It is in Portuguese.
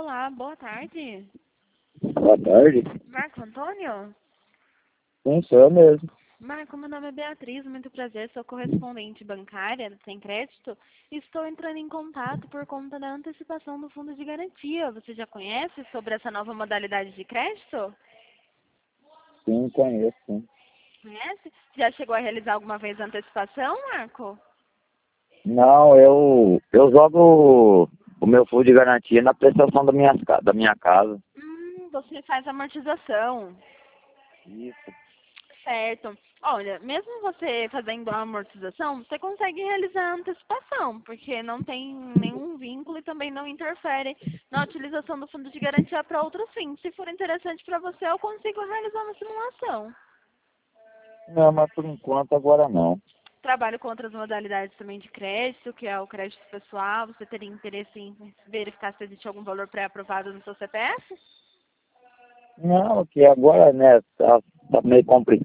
Olá, boa tarde. Boa tarde. Marco Antônio? Sim, sou eu mesmo. Marco, meu nome é Beatriz, muito prazer, sou correspondente bancária do Sem Crédito. Estou entrando em contato por conta da antecipação do fundo de garantia. Você já conhece sobre essa nova modalidade de crédito? Sim, conheço, sim. Conhece? Já chegou a realizar alguma vez a antecipação, Marco? Não, eu jogo o meu fundo de garantia na prestação da minha casa. Você faz amortização. Isso. Certo. Olha, mesmo você fazendo a amortização, você consegue realizar a antecipação, porque não tem nenhum vínculo e também não interfere na utilização do fundo de garantia para outros fins. Se for interessante para você, eu consigo realizar uma simulação. Não, mas por enquanto agora não. Trabalho com outras modalidades também de crédito, que é o crédito pessoal. Você teria interesse em verificar se existe algum valor pré-aprovado no seu CPF? Não, que agora, né, tá meio complicado.